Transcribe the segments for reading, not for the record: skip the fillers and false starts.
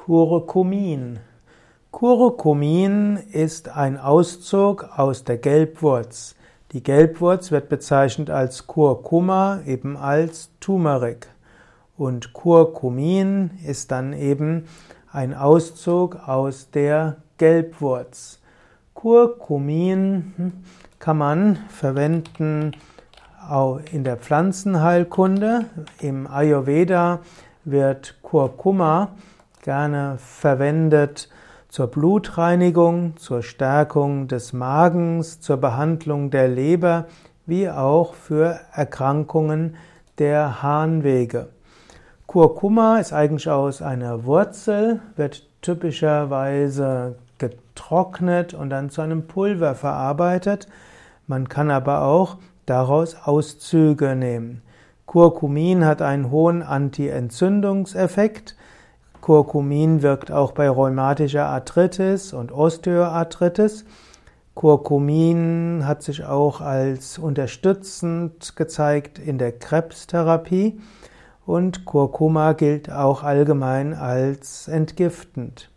Curcumin. Curcumin ist ein Auszug aus der Gelbwurz. Die Gelbwurz wird bezeichnet als Curcuma, eben als Turmeric. Und Curcumin ist dann eben ein Auszug aus der Gelbwurz. Curcumin kann man verwenden in der Pflanzenheilkunde. Im Ayurveda wird Curcuma gerne verwendet zur Blutreinigung, zur Stärkung des Magens, zur Behandlung der Leber, wie auch für Erkrankungen der Harnwege. Curcuma ist eigentlich aus einer Wurzel, wird typischerweise getrocknet und dann zu einem Pulver verarbeitet. Man kann aber auch daraus Auszüge nehmen. Curcumin hat einen hohen Anti-Entzündungseffekt. Curcumin wirkt auch bei rheumatischer Arthritis und Osteoarthritis. Curcumin hat sich auch als unterstützend gezeigt in der Krebstherapie und Curcuma gilt auch allgemein als entgiftend.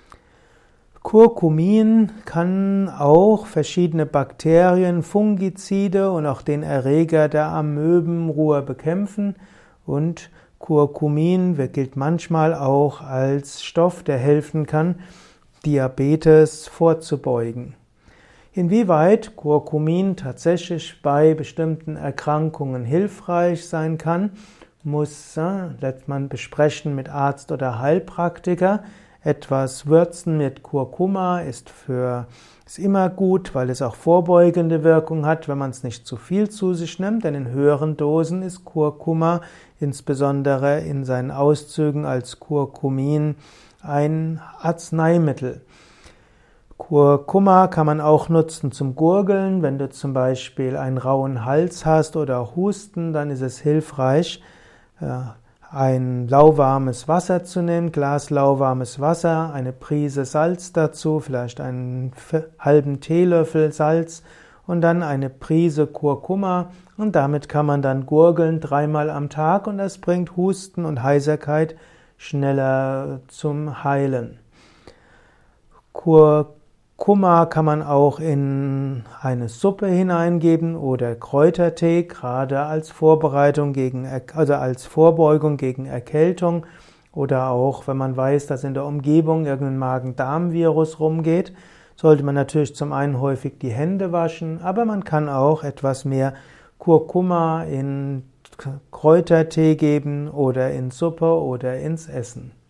Curcumin kann auch verschiedene Bakterien, Fungizide und auch den Erreger der Amöbenruhr bekämpfen und Curcumin gilt manchmal auch als Stoff, der helfen kann, Diabetes vorzubeugen. Inwieweit Curcumin tatsächlich bei bestimmten Erkrankungen hilfreich sein kann, muss man besprechen mit Arzt oder Heilpraktiker. Etwas würzen mit Curcuma ist immer gut, weil es auch vorbeugende Wirkung hat, wenn man es nicht zu viel zu sich nimmt, denn in höheren Dosen ist Curcuma insbesondere in seinen Auszügen als Curcumin ein Arzneimittel. Curcuma kann man auch nutzen zum Gurgeln. Wenn du zum Beispiel einen rauen Hals hast oder Husten, dann ist es hilfreich, ein lauwarmes Wasser zu nehmen, Glas lauwarmes Wasser, eine Prise Salz dazu, vielleicht einen halben Teelöffel Salz und dann eine Prise Curcuma und damit kann man dann gurgeln 3-mal am Tag und das bringt Husten und Heiserkeit schneller zum Heilen. Curcuma kann man auch in eine Suppe hineingeben oder Kräutertee, gerade als Vorbeugung gegen Erkältung oder auch, wenn man weiß, dass in der Umgebung irgendein Magen-Darm-Virus rumgeht, sollte man natürlich zum einen häufig die Hände waschen, aber man kann auch etwas mehr Curcuma in Kräutertee geben oder in Suppe oder ins Essen.